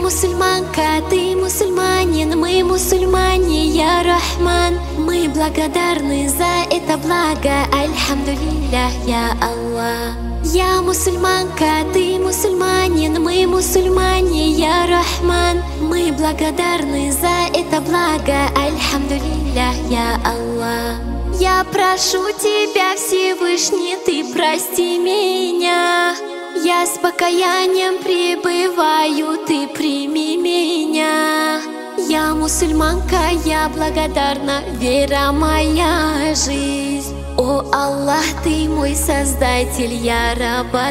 мусульманка, ты мусульманин, мы мусульмане, я Рахман. Мы благодарны за это благо, альхамдулиллях, я Аллах. Я мусульманка, ты мусульманин, мы мусульмане, я Рахман. Мы благодарны за это благо, альхамдулиллях, я Аллах. Я прошу тебя, Всевышний, ты прости меня. Я с покаянием пребываю, ты прими меня. Я мусульманка, я благодарна, вера моя жизнь. О Аллах, ты мой создатель, я раба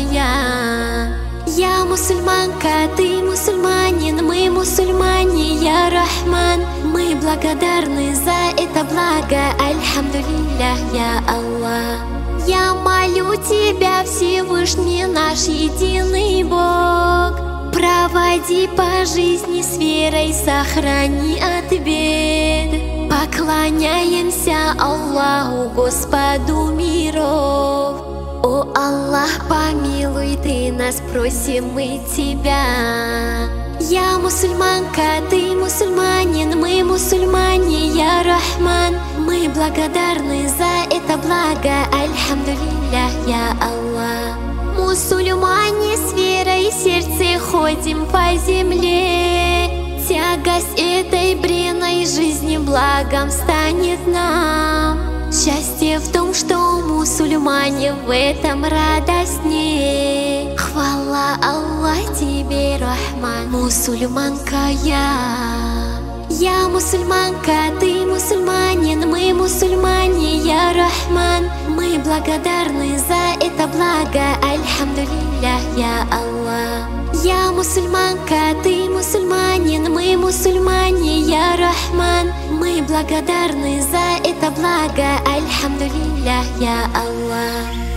твоя. Я мусульманка, ты мусульманин, мы мусульмане, я Рахман. Мы благодарны за это благо, альхамдулиллях, я Аллах. Я молю тебя, Всевышний наш единый Бог, проводи по жизни с верой, сохрани от бед. Поклоняемся Аллаху, Господу миров. О Аллах, помилуй ты нас, просим мы тебя. Я мусульманка, ты мусульманин, мы мусульмане, я Рахман. Мы благодарны за это благо, альхамдулиллях, я Аллах. Мусульмане с верой в сердце ходим по земле. Тягость этой бренной жизни благом станет нам. Счастье в том, что мусульмане в этом радостнее. Хвала Аллах тебе, Рахман, мусульманка я. Я мусульманка, ты мусульманин, мы мусульмане, я Рахман. Мы благодарны за это благо, альхамдулиллях, я Аллах. Я мусульманка, ты мусульманин, мы мусульмане, я Рахман. Мы благодарны за это благо, альхамдулиллях, я Аллах.